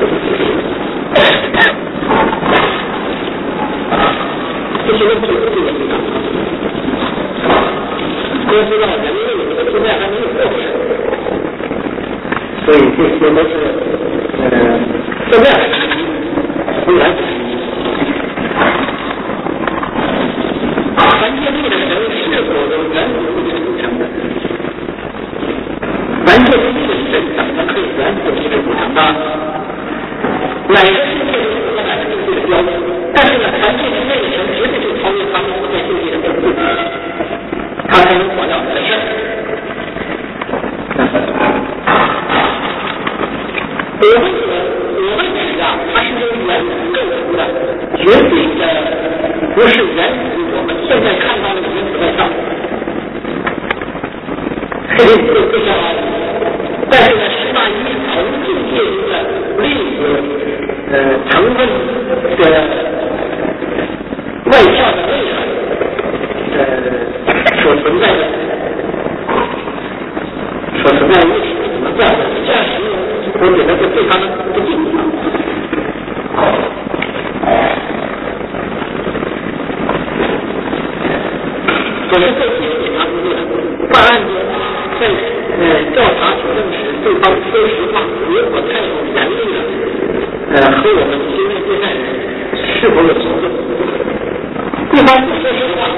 这些问题都是有的。都知道人类现在还没有过世，所以这些都是现在虽然凡界内的人是否都原子组成的？凡界内的人怎么可以原子组成的？哪个世界都有哪个世界的标准，但是呢，凡界之内的人绝对是超越他们所在世界的标准，他才能活到人生。我们指啊，它是由原子构成的，绝对的不是原子我们现在看到的原子外造，这个非常好。但是呢，是把一同境界中的粒子成分的外向的内涵所存在的物体怎么样的这样形容，我觉得是非常的不敬。我是在进行检查工作的，办案中在调查取证时，对方说实话，如果态度严厉了，和我们行为对待人是否有矛盾？对方不说实话，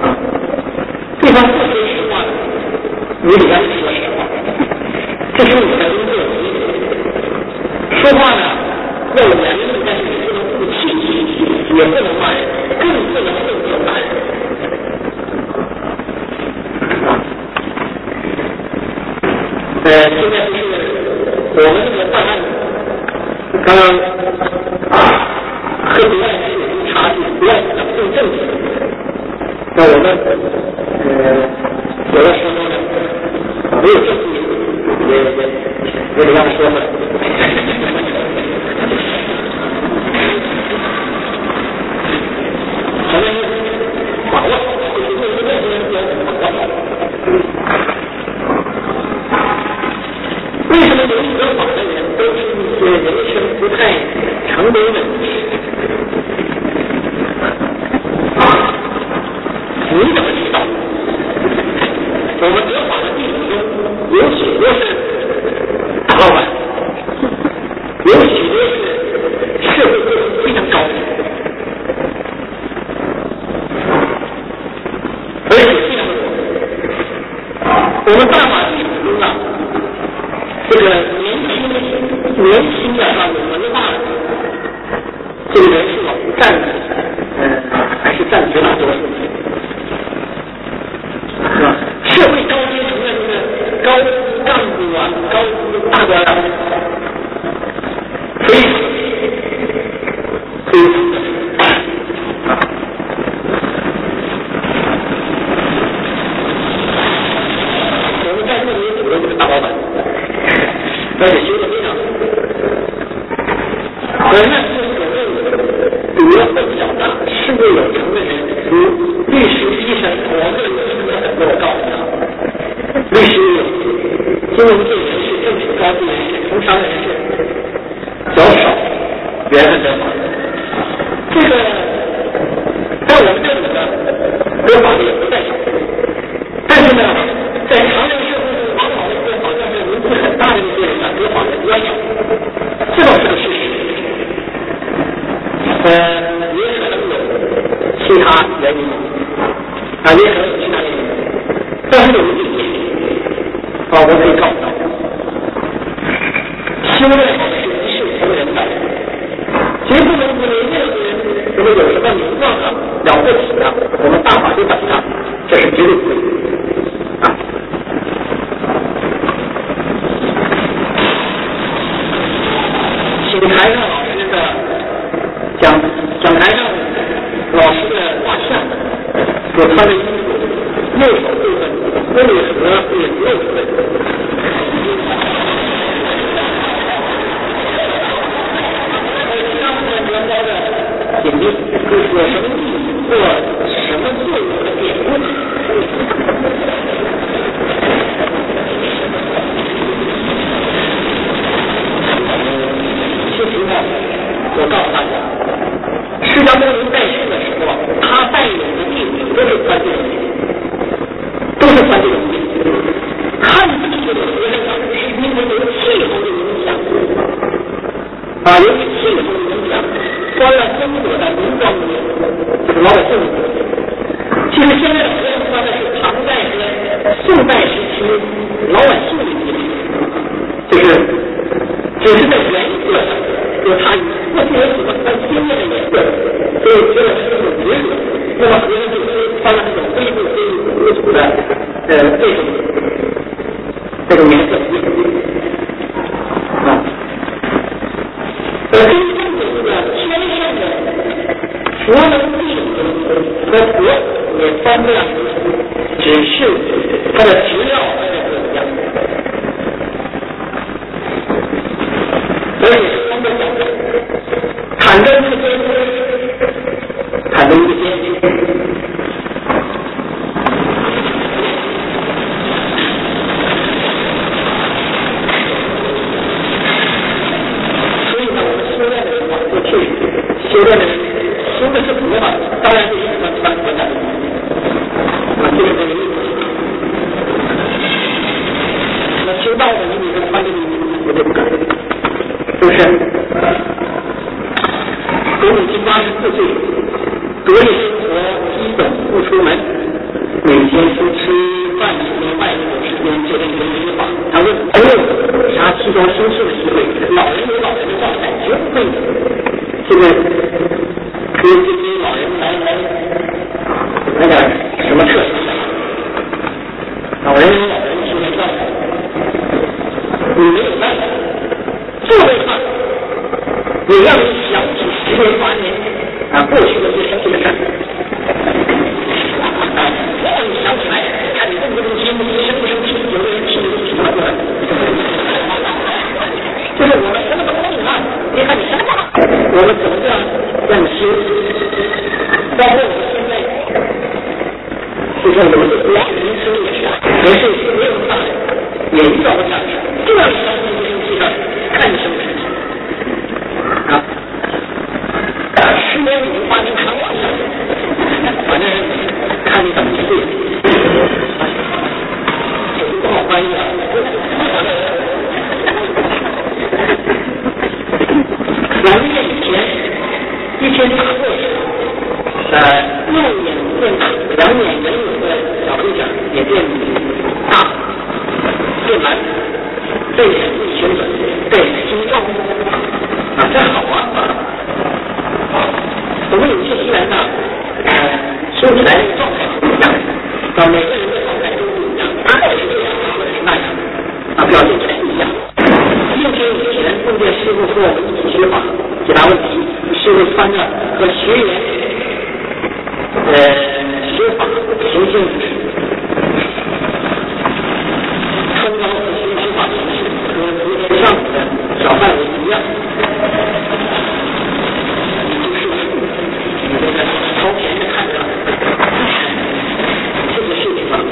你也要说实话，这是你的工作能力。说话呢要有严厉，但是你不能不气，也不能骂人，更不能动手打人。现在就是我们这个办案，刚刚和国外是有差距，国外掌控政治，那我们有的时候呢没有证据，也得让说嘛。咱们把握，就是对这个东西把握。为什么有得法的人都是一些人生不太成功的人？你怎么知道？我们得法的弟子中有许多是大老板，有许多是社会地位非常高的，而且非常多。我们大法弟子中啊，这个年轻的有文化的这个人数啊，还是占绝大多数，是吧？社会高阶层的这个高干部啊，高大官啊，非常我们在这里有很多大老板。而且学的非常好，我们所谓主要的表达是为有成的人，如律师、医生，我们有我告诉他，律师有，金融界人士、政治高级人士、从商人士较少，缘分得法。这个在我们这里呢，得法的也不在少，但是呢，在常人社会中，往往的得法，但是名气很大的那些人呢，得法的比较少，这倒是个事实。也可能有其他原因，也可能有其他原因，但是有一点，我可以告诉大家，修炼好是一世成人的，绝不能因为任何人如果有什么名望啊、了不起啊，我们大法就等他，这是绝对不对啊。请台上老师的讲台上老师的画像，有他的衣服，右手部分为何也露出来？眼睛有什么意义或什么作用的典故？其实我告诉大家，释迦牟尼在世的时候，他带领的弟子都是传递人民，都是传递人民。汉地这个和尚是因为有气候的影响，由于气候的影响，关了中国的民国民，这个老百姓。其实现在的和尚穿的是唐代和宋代时期老百姓的衣服，就是只是在颜色上有差异，过去人喜欢穿鲜艳的颜色，所以觉得是一种节日。那么和尚就是穿了这种微不微楚的这种颜色的衣服啊。真正的这个天上的佛能弟子和佛也穿不了，只是它的质料不一样。所以他们讲坦真之间，坦真之间。所以呢，我们修炼的时候，过去修炼的人修的是佛法，当然是喜欢穿佛的。这个是意思。那修道的你是穿这个衣服，我就不敢。是不是？我已经84岁，独立生活，基本不出门，每天就吃饭和外出时间就跟人约法。他问：没有啥提高心性的机会？老人有老人的状态，绝不会这个给这些老人来点什么特殊的。老人有老人修炼状态，你没有办法。做的话，也让你想起10年8年过去的这些事儿，让你想起来，看你动不动心你生不生气，有的人气都气发过来。就是我们什么都不懂啊，你看你什么都懂，我们怎么样让你修？包括我们现在，就说有的国民生也是，也是没有大人也遇到过这样的事，就让你生气不生气的。看你生不生气啊？10年5年8年看我，反正看你怎么去对，这不好翻译啊。2个月以前，一天打过去，6眼变大，2眼人有的小黑点也变大，变蓝，背眼一旋转。对，心状这好啊！我们有些虽然修起来的状态不一样，每个人的状态都不一样，他也是这样，或者是那样，表现起来不一样。6天以前，梦见师傅和我们一起学法，解答问题。师傅穿着和学员学法行性穿着和学法行性和昨天上午的小范围一样，就是你这个朝前的看着这个事情上，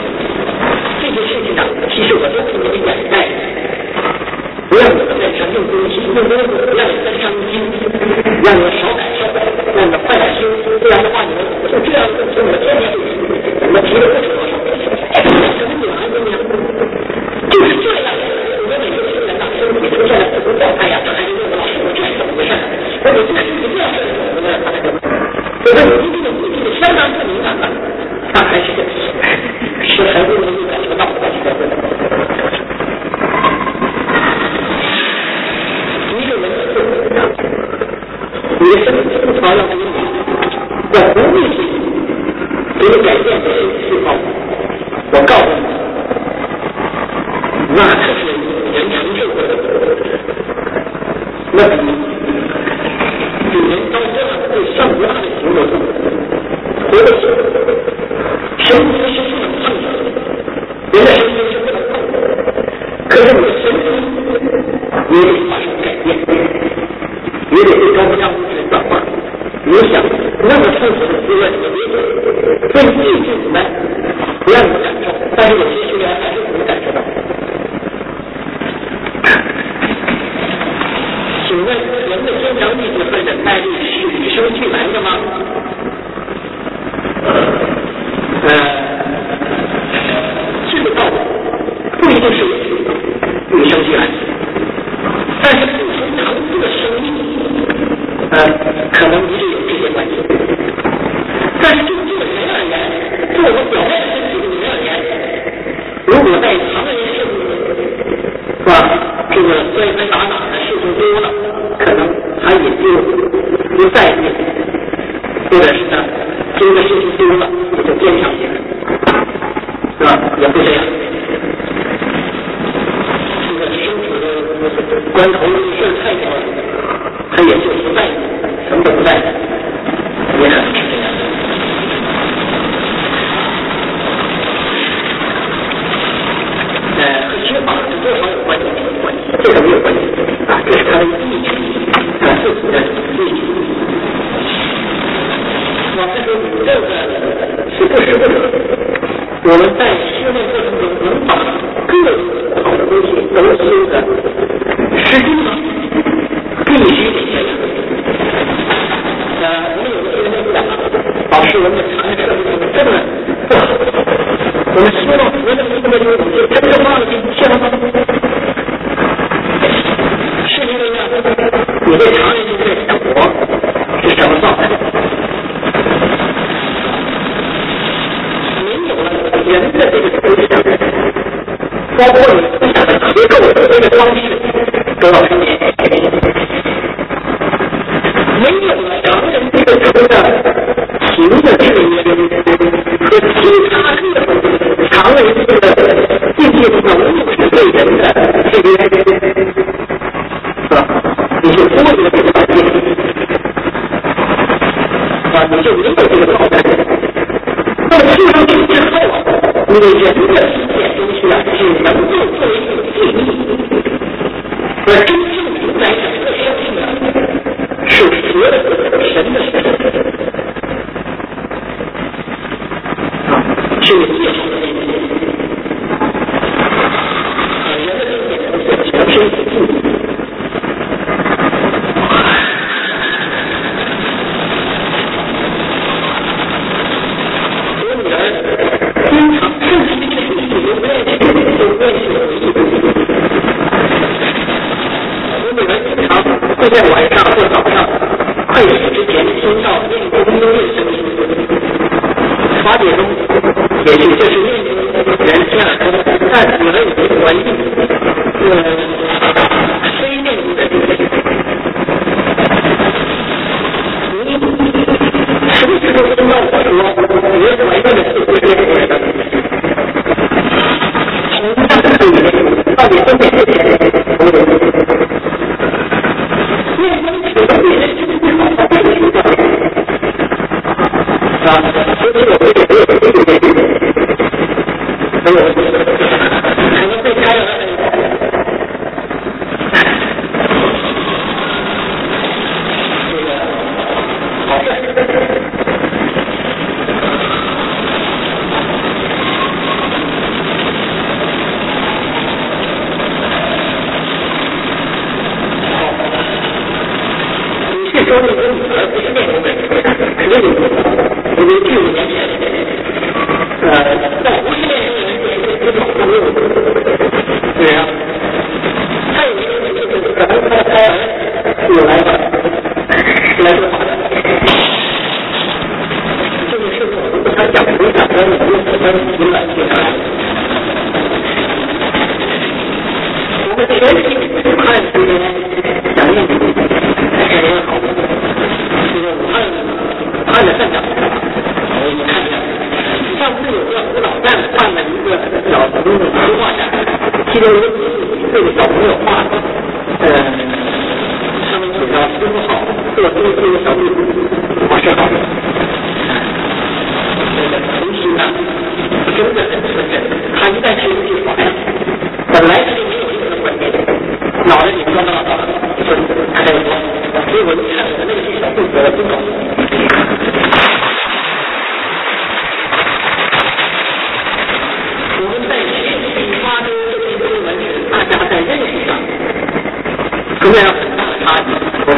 其实我都给你们掩盖，不让你们在传统东西，不让你们伤心，让你们少感受，让你们快点修，不然的话你们就这样就我天天我们提了不止多少，什么女孩子呢？就是这样，我们每个人的身体出现了不同状态呀，他还是问我老师，我这是怎么回事？我每次看你这样的，我问他那个，我说你这个你这个相当不敏感了，他还是还不能够感受到我这个问题。一个人的身体上，你的身体素条要不好，要不会去给你改变的细胞，我告诉你。那可是人承受不了，那比人高这样会上不大的行为，活得久，神经是不能碰的，人的神经是不能碰的，可是你的神经也得发生改变，也得对高压物质转化。你想那么痛苦的滋润，所以抑制你们不让你们感受，但是有些学员还是能感受到。请问有人的坚强意志和忍耐力是与生俱来的吗？这个道理不一定是与生俱来，但是不同程度的生命，可能一定有这些关系。但是就这个人而言，就我们表面的这个人而言，如果在常人生活，是吧？这个摔摔打打的事情多了，可能他也就不在意，或者是呢，这个事情多了也就坚强起来，是吧？也不这样。这个生死的关头事太多了，他也就不在意，什么都不在意，也可能是这样。和学法是多少有关系，这个没有关系啊，这是他的意志，他自己的意志。我们说宇宙的是不时不可，我们在修炼过程中能把各好的东西都修的实际上必须得这样。我们有的学生讲，老师，我们常社会中真的不好，我们修到佛的这么多，就真的忘了这一切了吗？是因为呢，你对常人就是在想我是什么状态？没有了人的这个思想，包括你思想的结构的这个方式，都要分解。没有了常人这个词的情的制约和其他各种常人这个境界能力是对人的制约，是吧？你就脱离了这个环境，啊，你就没有这个状态。那么去上去之后啊，你人的一点东西啊，只能够作为一种记忆，而真正明白整个生命啊，是佛的神的神啊，是最好的那个人的这一点东西只能是一种记忆。会在晚上或早上快睡之前听到念功音乐声音，法解中也许这是念功人听耳中，但有人有关系，非念功的你什么时候听到我说你怀孕的是不是念功人的？同样的道理，到底分别是谁？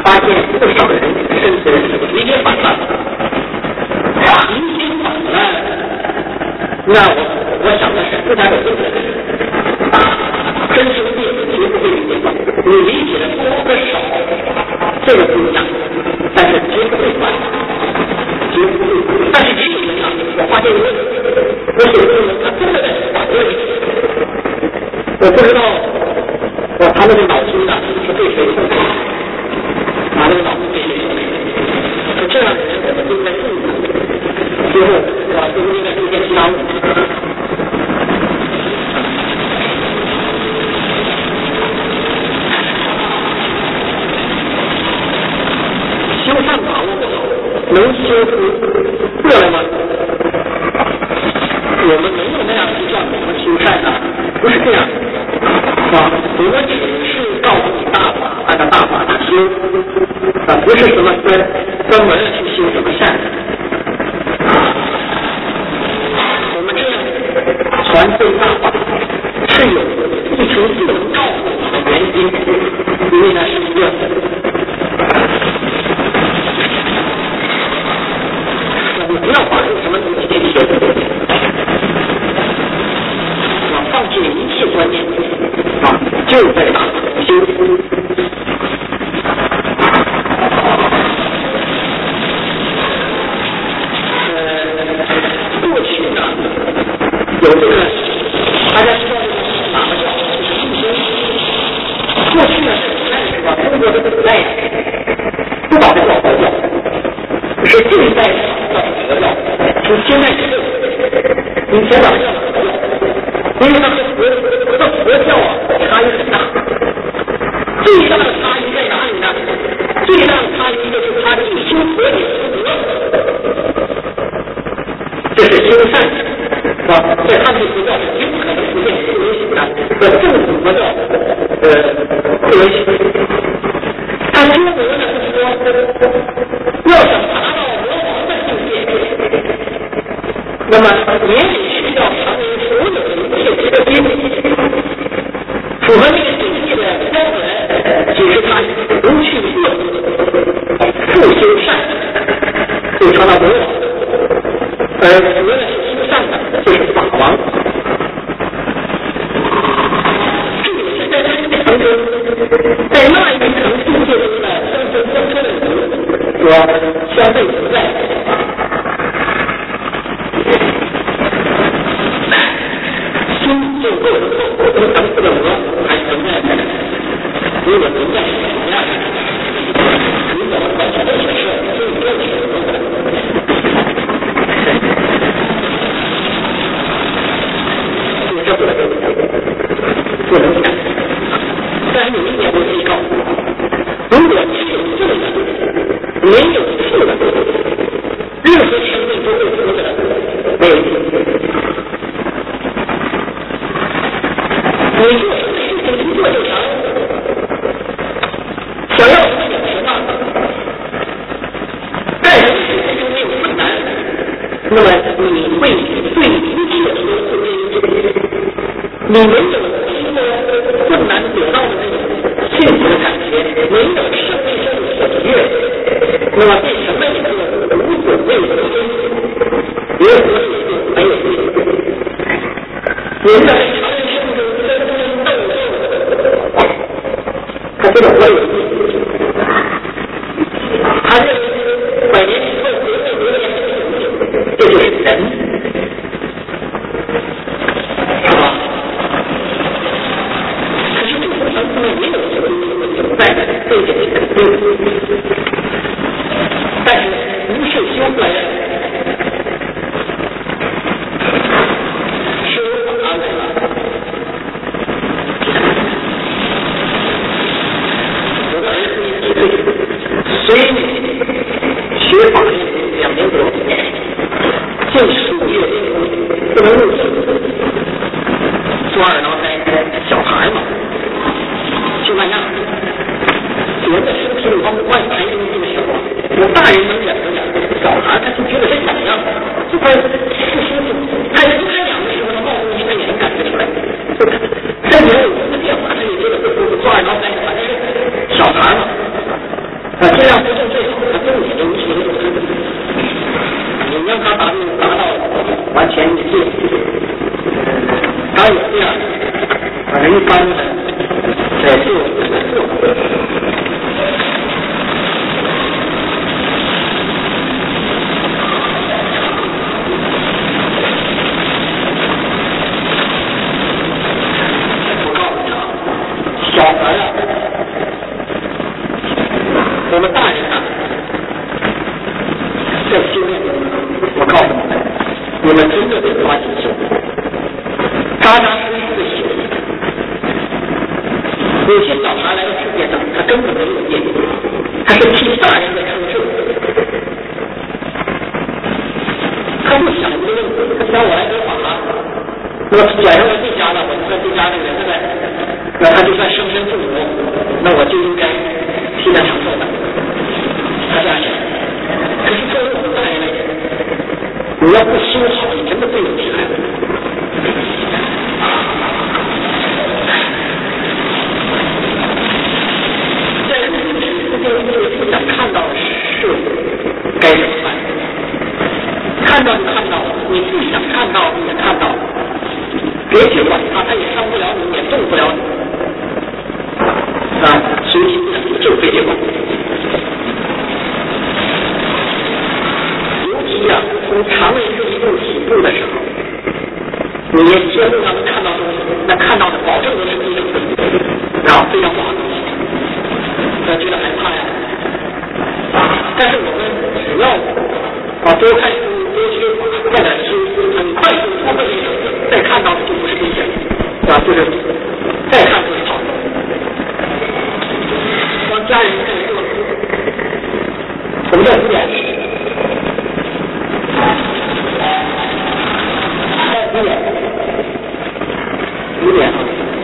发现不少人甚至理解反了。理解反了，那我想的是不太有问题。真实的弟子绝不会理解反，你理解的多和少，这个不一样，但是绝不会反，绝不会。但是这个人啊，我发现一个问题，我有的人他真的在反对，我不知道他那个脑筋啊是对谁的，那个脑子对谁的，这样的人我们就应该注意他，最后是不是应该注意其他问题？修善把握不好，能修出过来吗？我们没有那样去叫我们修善啊，不是这样啊，我只是告诉你大法，按照大法去修啊，不是什么专门去修什么善。我们这样传授大法是有一层不能告诉你的原因，因为那是一个你不要把什么东西给写，放弃一切观念啊，就在大法修。过去呢有这个大家知道哪个叫复兴？过去呢是吧？中国的古代不把它叫佛教，是近代叫佛教，从现在之后，以前把它叫佛教，因为它和佛教啊差异很大。最大的差异在哪里呢？最大的差异就是它一修佛理福德，这是修善啊，在他们的佛教是不可能出现不允许的，政府佛教不允许。他修德呢是说，要想达到魔王的境界，那么也得需要成为所有一切之的心，符合那个境界的标准，只是他不去恶，不修善，就成了魔王。而佛呢是修善的，就是法王。这个是在这个层中，在那一层境界中的生生生生的人说相对不在。心就构成不同层次的魔还存在的，如果存在什么样的？你怎么搞这个事？就你这个事。这不能讲，但是有一点我可以告诉你，如果只有正的，没有负的，任何生命都会负的，没有意义。你做什么事情一做就成，想要什么有什么，干什么事情就没有困难，那么你会对一切都付之。你没有经过困难得到的那种幸福的感觉，没有胜利上的喜悦，那么变成了一个无所谓的心，别和你就没有意义。人在常人生中争争斗斗，他觉得我有意义，他认为百年以后别人别人，这就是人。但是不是修来的，是法来的。我的儿子1岁，随你学法2年多，近15月不能入境，做二郎胎，小孩嘛，就那样。人的身体里万般东西的时候，我大人能忍得了，小孩他就觉得是痒痒，就快不舒服，他人开痒的时候，冒出一个眼感觉出来，身体有我的变化，他就觉得不舒服，做二郎胎，反正是小孩嘛。 体中是一个有根的，你让他达到完全一致，他有这样人一般的在做小孩啊，我们大人啊，在修炼中，我告诉你们，你们真的得抓紧修，扎扎实实的修。有些小孩来到世界上，他根本没有业，他是替大人在承受。他不想这个问题，他想我来得法，那么捡上了这家的，我就算这家的人了呗。那他就算生身父母，那我就应该替他承受的。他这样想。可是作为我们大人来讲，你要不修好，你真的对不起孩子。在入世不想看到的事物，该怎么办？看到就看到，你不想看到你也看到，别去管他，他也伤不了你，也动不了你。随其自然就非结果。尤其啊，从肠胃这一步起步的时候，你街路上能看到东西，那看到的保证都是非常非常不好的东西，觉得害怕呀。但是我们只要多看书、多学法、快点修，很快就突破这个，再看到的就不是危险，就是再看就是好的。帮家人在做，我们在5点，5点，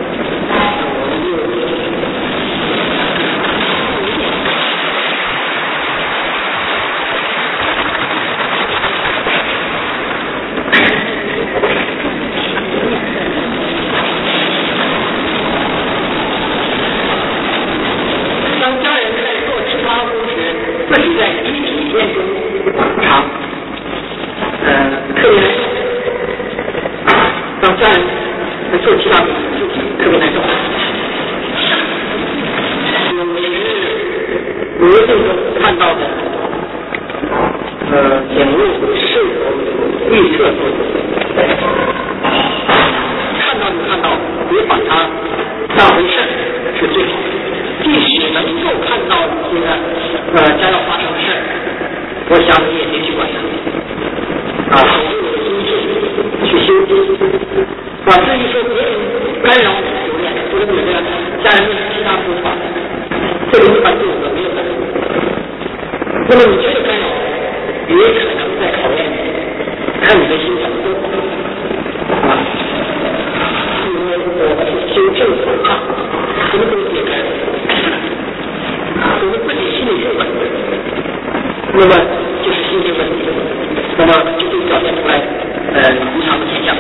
那么就是心情问题，那么就会表现出来异常的现象。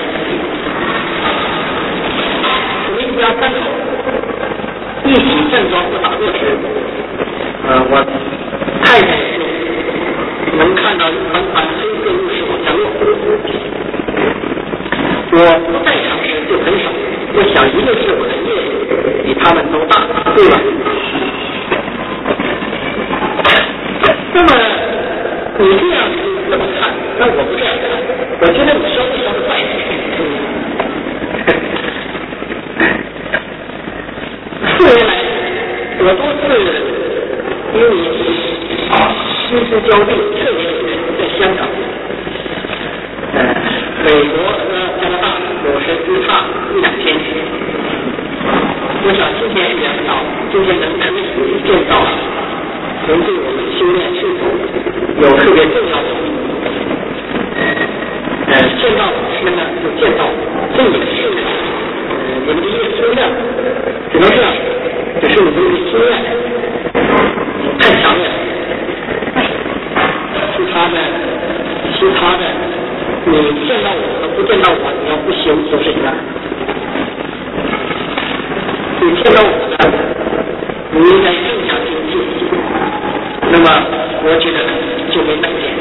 我们一家3口一起站桩或打坐时，我太太就能看到一团团黑色物质往下落。我在场时就很少，我想一定是我的业比他们都大，对吧？那么你这样这么看，那我不这样看，我觉得你稍微快一点。4年来，我多次因为薪资交税，特别是在香港、美国和加拿大有时只差1-2天。我想今天也很好，今天能可以见到，能对我们修炼是否有特别重要的意义。见到老师呢，就见到这也是你们的一个修炼，只能这样，只是你们的心愿太强烈了。其他的，你见到我和不见到我，你要不修都是一样。你见到我呢，你应该更加精进。那么我觉得就没等见。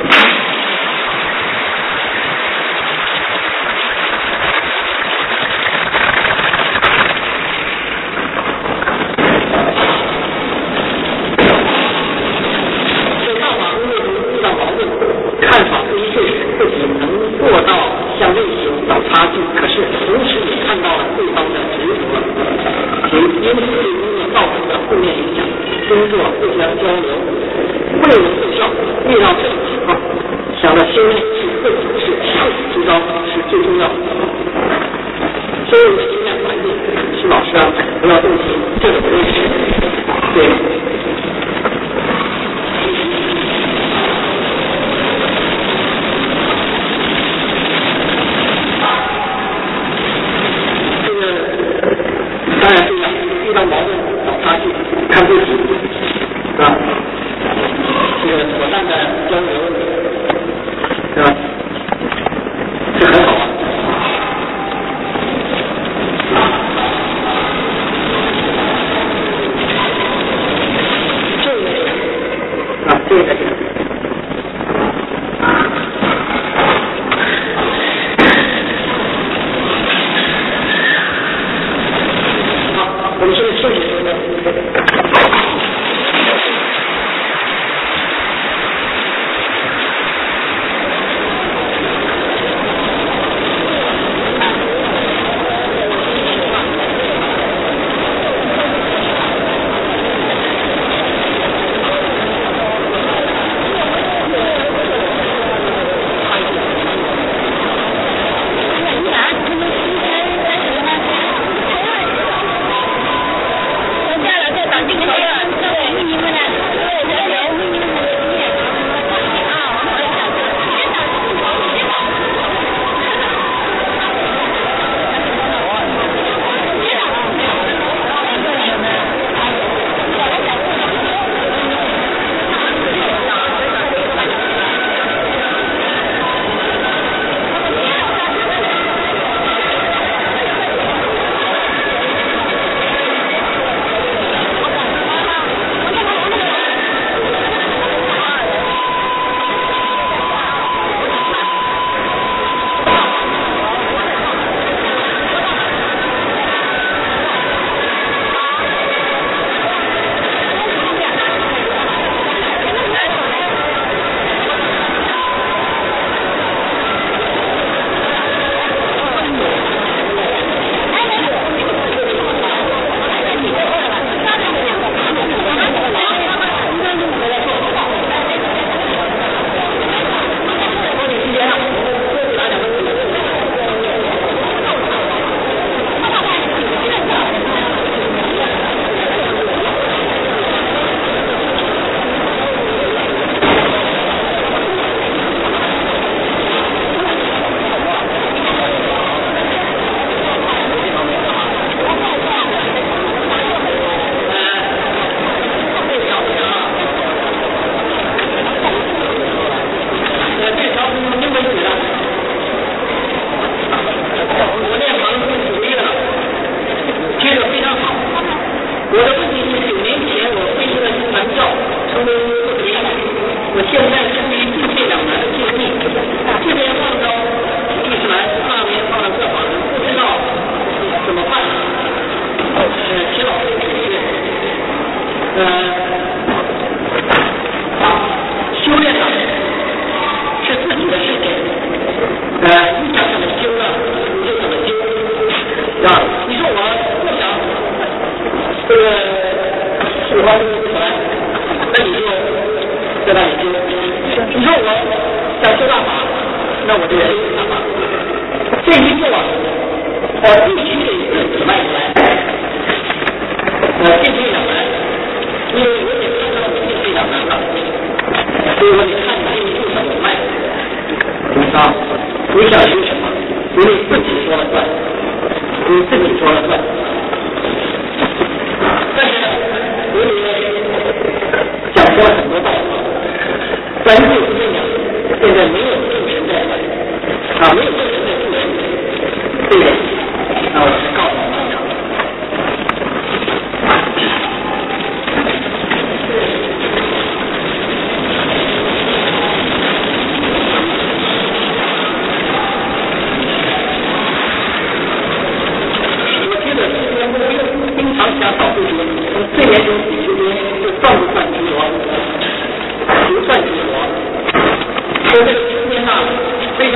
工作互相交流，未能奏效，遇到这种情况，想到修炼是自己是上举之招是最重要的。所以我们尽量环境是老师啊，不要动情，这个不会是对。这个当然对呀，遇到矛盾找差距，看自己。是吧？这个妥善的交流，是吧？这很好啊。这个啊，这个。好，我们现在休息一下。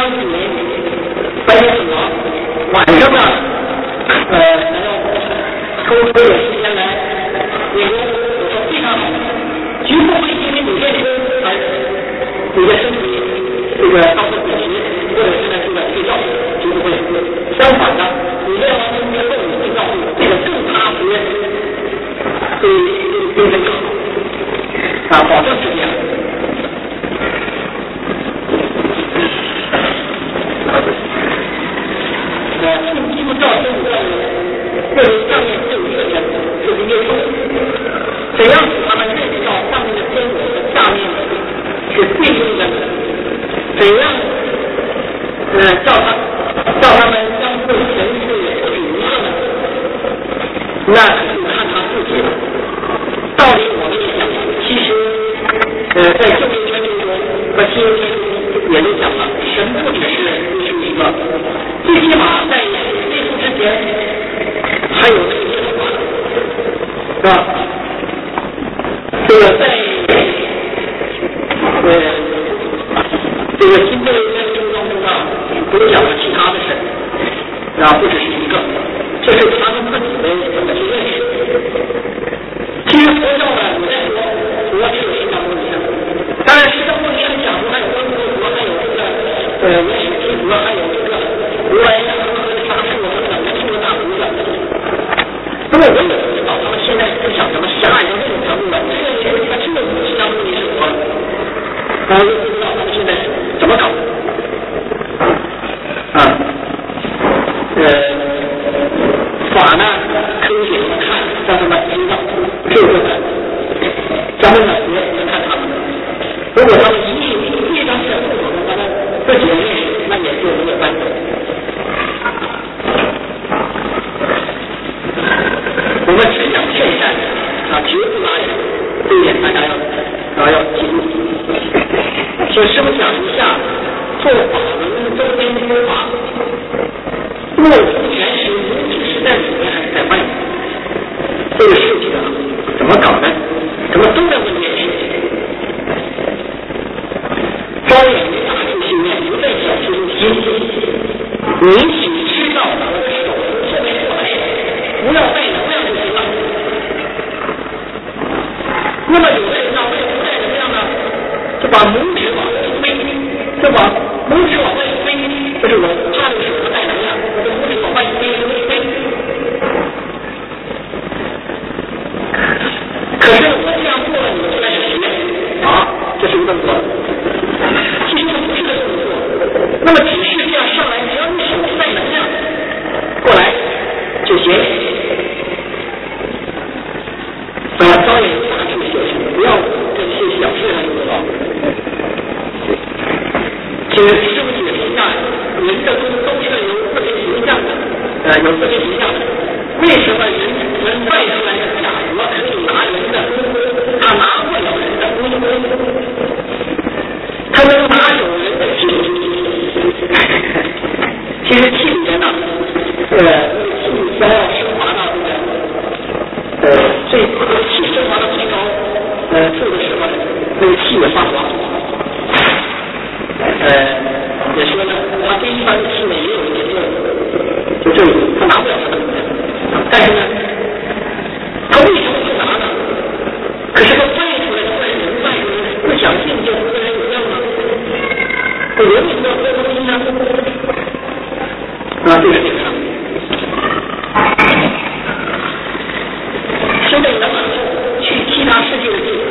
常苦人，白天很忙，晚上呢，还要抽出点时间来，我说非常好，绝不会因为你练功而你的身体这个到处不齐，或者是呢这个睡觉，绝不会。相反的，你练完功之后，你会告诉我这个更踏实，对精神更好保证是这样。基督教生活教育认为上面只有一个原则，就是耶稣。怎样使他们认识到上面的天国和下面是对应的？怎样叫他们相互神是属于的呢？那就看他自己了。道理我们也讲，其实在旧约圣经中和新约圣经中也都讲了，神不只是一个，最起码在耶稣之前还有那个耶和华，是吧？这个在这个新约圣经当中啊，都讲了其他的神，不只是一个，这是他们自己的怎么去认识。其实佛教呢，我在说佛只有释迦牟尼，当然释迦牟尼很讲究，还有观世音佛，还有这个原始提佛，还有这个如来呀、大树等等的这个大菩萨。那么我也不知道他们现在思想怎么狭隘到这种程度了，这个他真的释迦牟尼是佛，我也不知道他们现在怎么搞。法呢可以给他们看，让他们知道这个咱们呢也看他们。如果他们一张是不懂的，他们自己的认识，那也就没有办法。我们只讲劝善绝不拉人，这一点大家要记住。所以师父讲一下，做法轮周边说法，若无全实，无只是在里面还是在外面？这个事情啊，怎么搞呢？怎么都在问这件事情？招眼于大处训练，不在小处中心。你只知道我的手后面过来，不要带能量就行了。那么有的人呢，为了不带能量呢，就把拇指往外推，就把拇指往外推，就是我他的手不带能量，我的拇指往外推。可是我这样做了，你们就开始学这是一个动作。其实这不是个动作，那么只是这样上来，只要你手带能量过来就行。招眼大处修行，不要这些小事上用到。其实师父解释一下，人的功都是有自己形象的，有自己形象的。为什么人外出来的假佛可以拿人的功夫，他拿不了人的功夫，他能拿走人的气？其实气里面呢，气想要升华到这个气升华到最高处的时候，那个气也发光。也说呢，他这一般的气呢也有一点作用，就这里他拿不了什么能量，但是呢，他为什么不拿呢？可是他外出来的外人不想进就自然有量吗？我为什么要喝东西呢？就是这个上面。修炼人去其他世界的地方，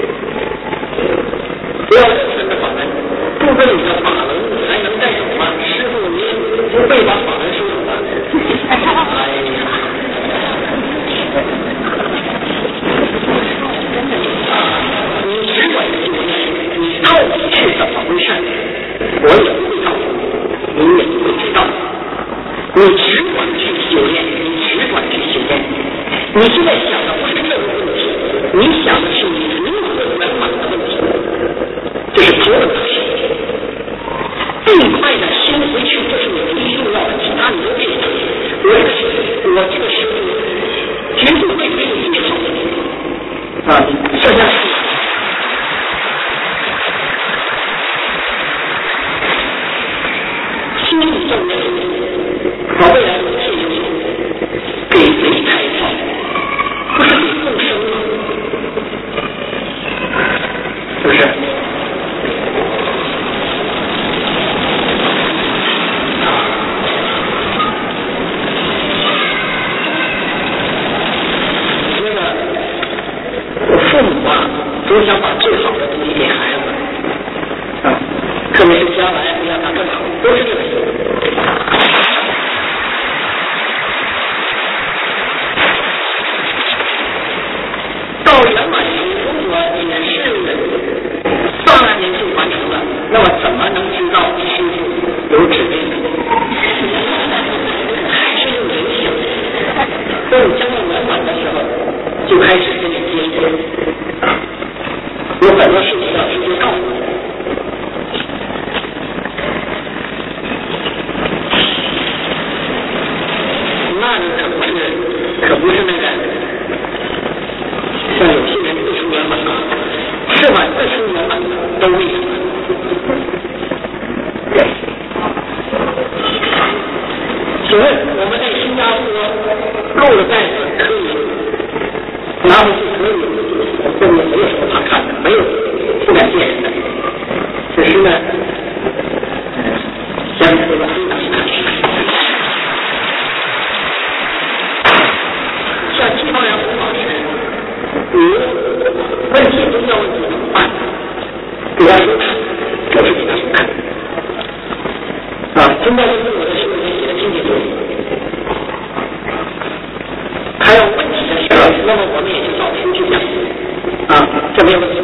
不要肉身的法门，不被你的法轮还能带走吗？师父，您不会把法轮收走吗？你只管修炼，你到底是怎么回事？我也不会告诉你，你也不会知道。你只管去修炼，你只管去修炼。你现在想的不是这个问题，你想的是你如何圆满的问题，这是头等大事。尽快的修回去，这是你最重要的，其他你都别想。我这个师父绝对会给你介绍剩下总想把最好的东西给孩子啊，特别是将来要让他更好，都是这个意思。到圆满时，如果也是上半年就完成了，那么怎么能知道师傅有指令呢？还是有影响。等你将到圆满的时候，就开始跟你接触，有很多事情要直接告诉你。那你可不是那个，像有些人不出圆满啊，是满不出圆满都为什么？请问我们在新加坡录的袋子可以拿回去可以，后面没有什么好看的，没有不敢见人的。只是呢，相对的非常难。像季方阳洪老师，你问题宗教问题怎么办？给他说看，就是给他说看。啊，宗教问题我的书里面写的清清楚楚。还有问题的时候，那么我们也就找书去讲。啊，这没有问题。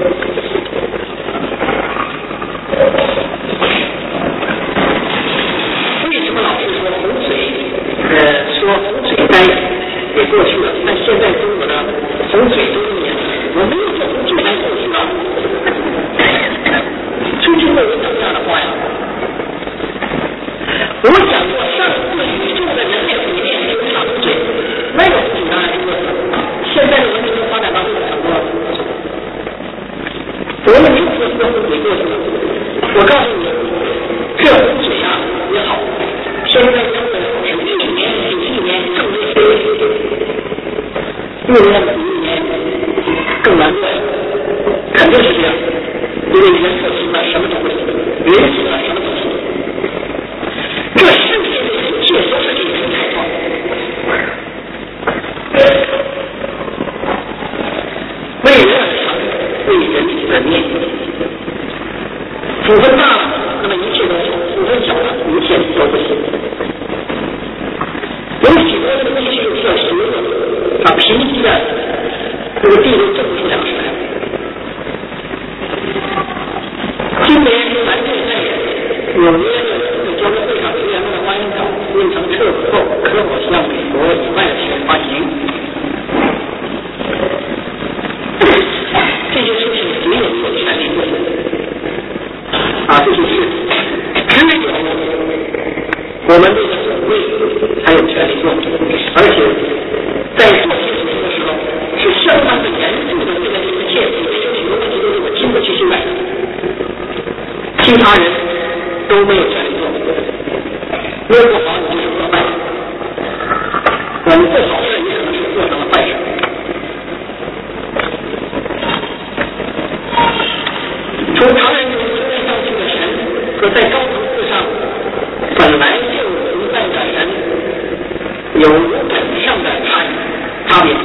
为什么老是说洪水？说洪水灾也过去了，但现在中国的洪水多年，我没有说洪水灾过去了。出去会有讲这样的话呀？我讲过上次宇宙的人类毁灭没有大洪水，那个洪水当然是过去了。现在的文明发展到这个程度了，我们没有说这个洪水过去了。我告诉你，这洪水啊也好，现在中国是一年比一年更危险，一年比一年更难过，肯定是这样。因为人所行的什么都不行，人行的什么都行。这世界的一切都是给人开创的。为人而生，为人而灭。福分大了，那么一切都行；福分小了，一切都不行。有许多的东西是需要学的，把贫瘠的这个地都整出粮食来。今年是南京在纽约的交流会上，学员们的欢迎稿印成册子后，可否向美国以外的学发行？这些事情没有权利做啊，这些事只有我们这个总会才有权利做，而且在做这些事情的时候是相当的严肃的对待这一切，因为有许多问题都是我亲自去修改的。其他人都没有权利做，做不好你就是做坏事，我们做好事，你可能是做成了坏事。从常人中存在上去的神和在高层次上本来就存在的人有本上的差别。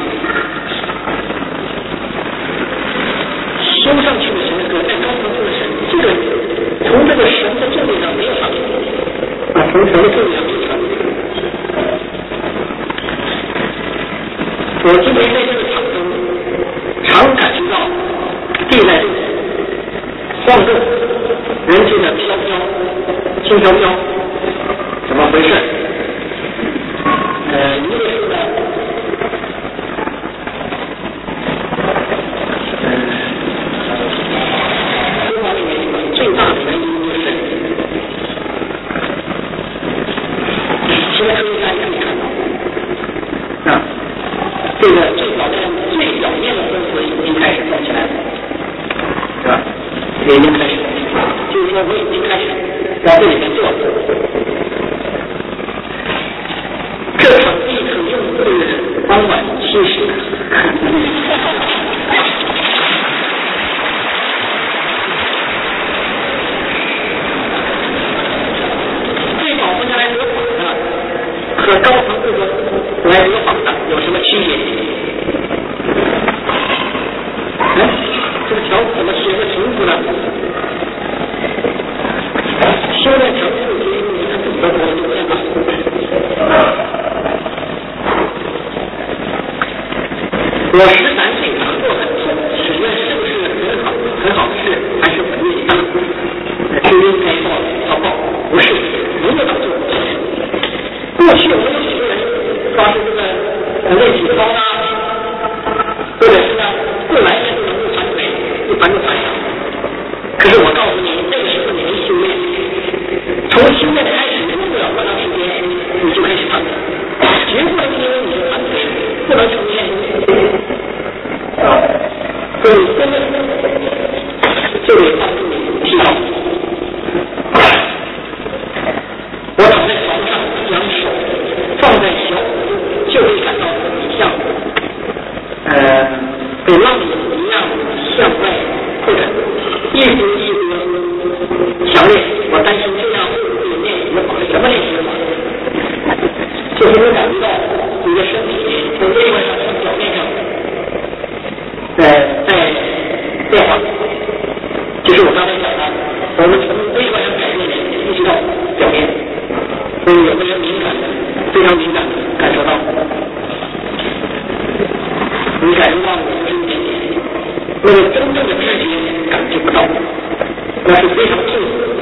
修上去的神和在高层次的神，这个从这个神的境界上没有差别啊，从神的境界上没有差别。我今天在这个场中，常感觉到地在动，晃动，人间的飘飘，轻飘飘，怎么回事？一个是呢，书法里面有最大的原因就是现在科学家也可以看到啊，这个最表面的分子已经开始动起来了，是吧？已经开始，就是说我已经开始在这里面做了。这场地可用是傍晚7时。对保护下来得访的和高层这个来得访的有什么区别？ 这个条怎么写的清楚呢？修炼成就决定你看怎么多时间吧。我13岁常做很痛，请问是不是很好的事，还是很伟大？是应该报？不是，没有到这种程度。过去我们有许多人说是这个练体操啊，或者是呢自然是能够反腿，一般的反应。可是我告诉你，那个时候你没修炼，从修炼开始，用不了多长时间，你就开始反腿。结果因为你的反腿不能呈现所以真的就得帮助你提高。我躺在床上，将手放在小腹部，就会感到自己像被浪子一样向外扩展，一直强烈。我担心这样会不会练习的法？什么练习的法？就是你感觉到你的身体从内外上从表面上在变化，就是我刚才讲的，我们从内外上改变一直到表面。所以有的人敏感的，非常敏感的感受到，你感受到有一点点，那个真正的知觉感觉不到，那是非常痛苦的。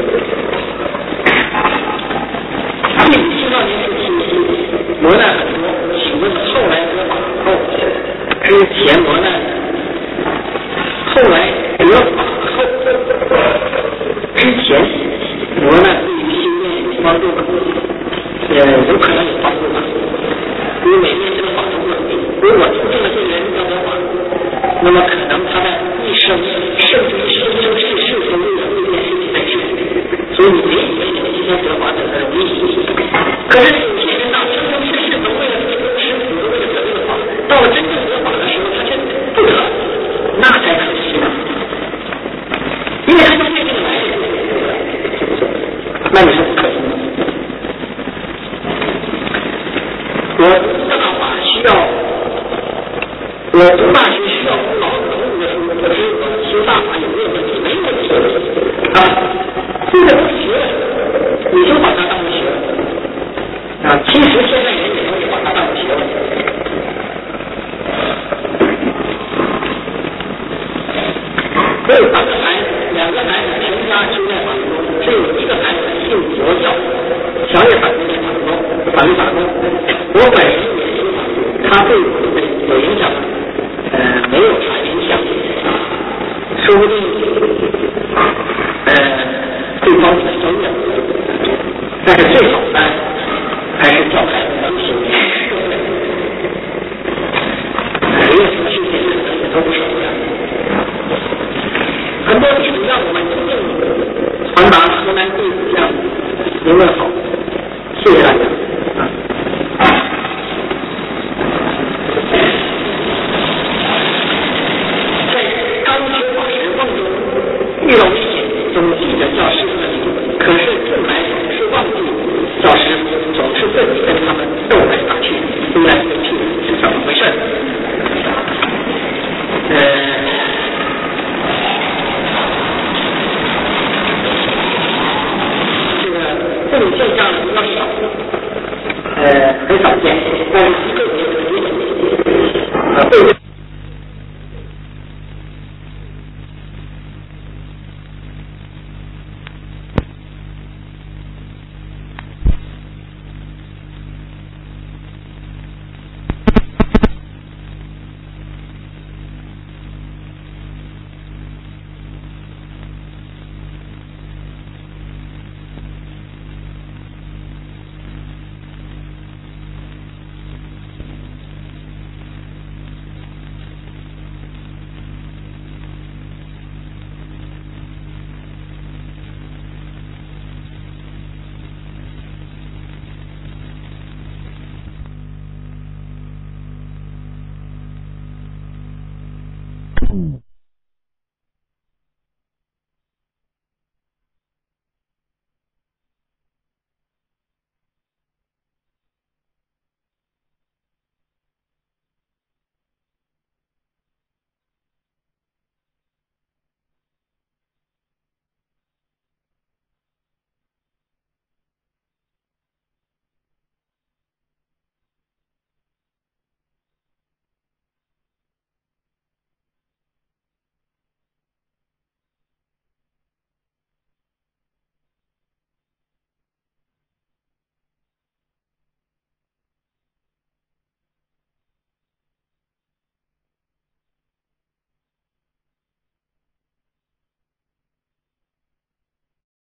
青少年时期磨难很多，请问后来得法后，之前磨难，后来得法后，之前磨难对于修炼有帮助吗？有可能有帮助吧，因为每天这个法都不容易。如果真正的对人要得法，那么可能他的一生甚至于生生世世都为了这件事情在修。所以你别以为你们今天得法得的容易，可是有些人呢，生生世世都为了这个师傅，都为了得这个法，到了真正得法的时候，他真不得，那才可惜呢。因为他就对这个来的，那你说不可惜吗？我读大法需要，我读大学需要读老子孔子的书，我只有修大法有没有问题？没有问题啊，这个都学了，你就把它当成学问啊。其实现在人也都是把它当成学问。所以3个孩子，2个孩子全家修炼法轮功，只有1个孩子信佛教，强烈反对法轮功。我本人也修法，他对我有影响，没有啥影响，说不定会帮你的修炼，但是最好呢，还是教孩子能修炼。没有什么修炼日子也都不少的，很多弟子让我们真正传达河南弟子这样您问好，谢谢大家。遇到危险，总记得叫师傅的名字，可是后来总是忘记叫师傅，总是自己跟他们斗来打去，飞来飞去，是怎么回事？这种现象比较少，很少见，但是个别的嗯。